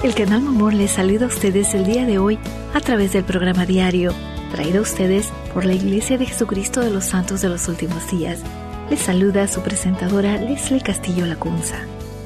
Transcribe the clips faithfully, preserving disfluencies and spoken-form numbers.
El Canal Mormón les saluda a ustedes el día de hoy a través del programa diario, traído a ustedes por la Iglesia de Jesucristo de los Santos de los Últimos Días. Les saluda su presentadora Leslie Castillo Lacunza.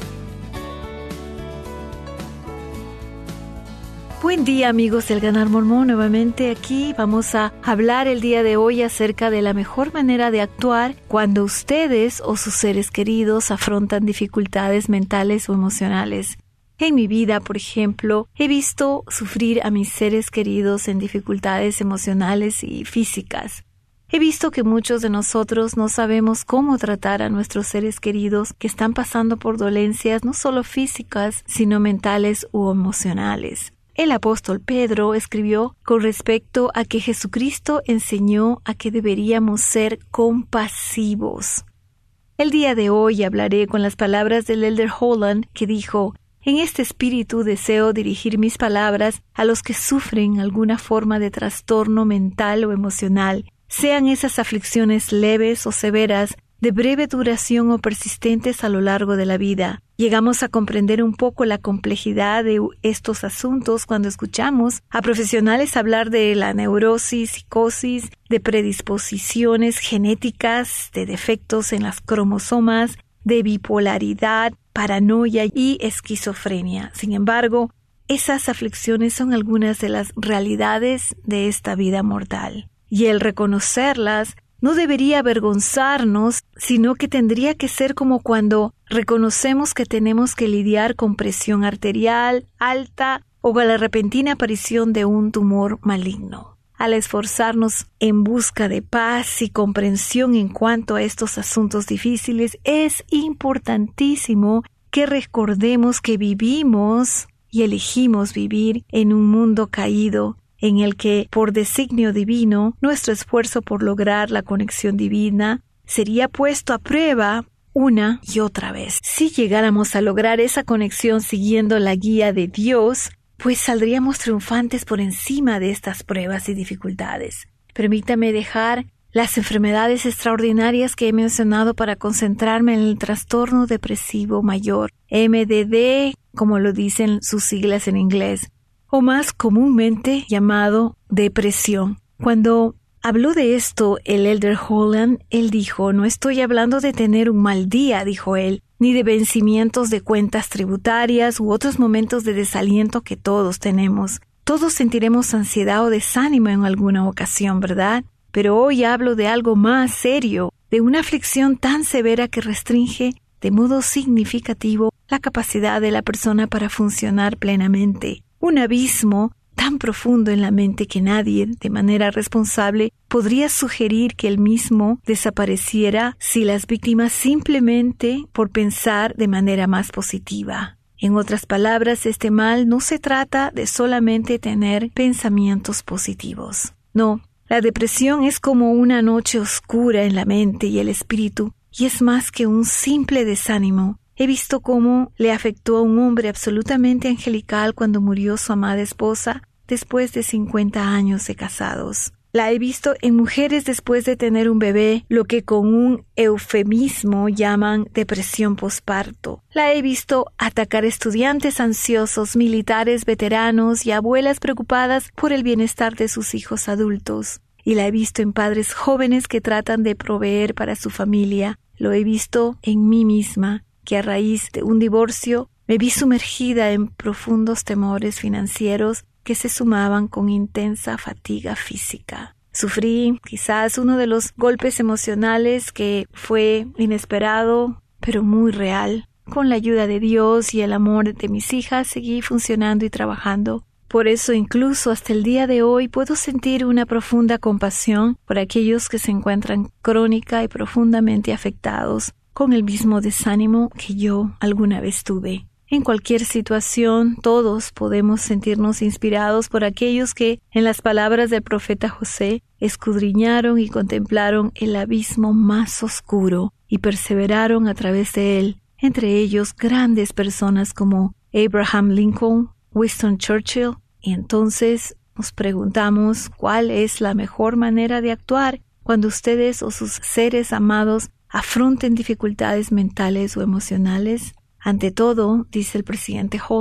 Buen día, amigos del Canal Mormón. Nuevamente aquí vamos a hablar el día de hoy acerca de la mejor manera de actuar cuando ustedes o sus seres queridos afrontan dificultades mentales o emocionales. En mi vida, por ejemplo, he visto sufrir a mis seres queridos en dificultades emocionales y físicas. He visto que muchos de nosotros no sabemos cómo tratar a nuestros seres queridos que están pasando por dolencias no solo físicas, sino mentales u emocionales. El apóstol Pedro escribió con respecto a que Jesucristo enseñó a que deberíamos ser compasivos. El día de hoy hablaré con las palabras del Elder Holland, que dijo: en este espíritu deseo dirigir mis palabras a los que sufren alguna forma de trastorno mental o emocional, sean esas aflicciones leves o severas, de breve duración o persistentes a lo largo de la vida. Llegamos a comprender un poco la complejidad de estos asuntos cuando escuchamos a profesionales hablar de la neurosis, psicosis, de predisposiciones genéticas, de defectos en las cromosomas, de bipolaridad, paranoia y esquizofrenia. Sin embargo, esas aflicciones son algunas de las realidades de esta vida mortal. Y el reconocerlas no debería avergonzarnos, sino que tendría que ser como cuando reconocemos que tenemos que lidiar con presión arterial alta o con la repentina aparición de un tumor maligno. Al esforzarnos en busca de paz y comprensión en cuanto a estos asuntos difíciles, es importantísimo que recordemos que vivimos y elegimos vivir en un mundo caído, en el que, por designio divino, nuestro esfuerzo por lograr la conexión divina sería puesto a prueba una y otra vez. Si llegáramos a lograr esa conexión siguiendo la guía de Dios, pues saldríamos triunfantes por encima de estas pruebas y dificultades. Permítame dejar las enfermedades extraordinarias que he mencionado para concentrarme en el trastorno depresivo mayor, M D D, como lo dicen sus siglas en inglés, o más comúnmente llamado depresión. Cuando habló de esto el Elder Holland, él dijo: no estoy hablando de tener un mal día, dijo él, ni de vencimientos de cuentas tributarias u otros momentos de desaliento que todos tenemos. Todos sentiremos ansiedad o desánimo en alguna ocasión, ¿verdad? Pero hoy hablo de algo más serio, de una aflicción tan severa que restringe de modo significativo la capacidad de la persona para funcionar plenamente. Un abismo tan profundo en la mente que nadie, de manera responsable, podría sugerir que el mismo desapareciera si las víctimas simplemente por pensar de manera más positiva. En otras palabras, este mal no se trata de solamente tener pensamientos positivos. No, la depresión es como una noche oscura en la mente y el espíritu, y es más que un simple desánimo. He visto cómo le afectó a un hombre absolutamente angelical cuando murió su amada esposa después de cincuenta años de casados. La he visto en mujeres después de tener un bebé, lo que con un eufemismo llaman depresión posparto. La he visto atacar estudiantes ansiosos, militares veteranos y abuelas preocupadas por el bienestar de sus hijos adultos. Y la he visto en padres jóvenes que tratan de proveer para su familia. Lo he visto en mí misma, que a raíz de un divorcio me vi sumergida en profundos temores financieros que se sumaban con intensa fatiga física. Sufrí quizás uno de los golpes emocionales que fue inesperado, pero muy real. Con la ayuda de Dios y el amor de mis hijas seguí funcionando y trabajando. Por eso incluso hasta el día de hoy puedo sentir una profunda compasión por aquellos que se encuentran crónica y profundamente afectados con el mismo desánimo que yo alguna vez tuve. En cualquier situación, todos podemos sentirnos inspirados por aquellos que, en las palabras del profeta José, escudriñaron y contemplaron el abismo más oscuro y perseveraron a través de él, entre ellos grandes personas como Abraham Lincoln, Winston Churchill. Y entonces nos preguntamos cuál es la mejor manera de actuar cuando ustedes o sus seres amados afronten dificultades mentales o emocionales. Ante todo, dice el presidente Holland,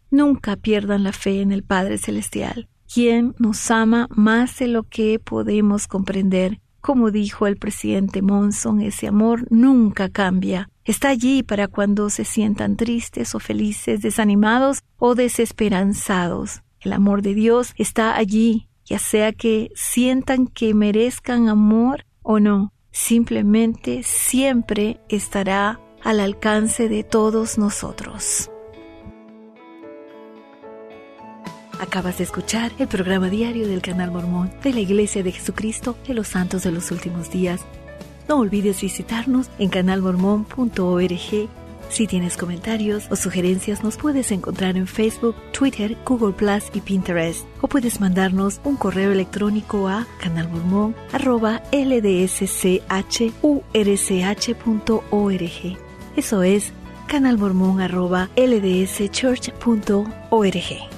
Nunca pierdan la fe en el Padre Celestial, quien nos ama más de lo que podemos comprender. Como dijo el presidente Monson, ese amor nunca cambia. Está allí para cuando se sientan tristes o felices, desanimados o desesperanzados. El amor de Dios está allí, ya sea que sientan que merezcan amor o no. Simplemente siempre estará al alcance de todos nosotros. Acabas de escuchar el programa diario del Canal Mormón de la Iglesia de Jesucristo de los Santos de los Últimos Días. No olvides visitarnos en canal mormón punto org. Si tienes comentarios o sugerencias, nos puedes encontrar en Facebook, Twitter, Google Plus y Pinterest. O puedes mandarnos un correo electrónico a canalmormon arroba l d s c h u r c h punto org. Eso es canalmormon arroba l d s church punto org.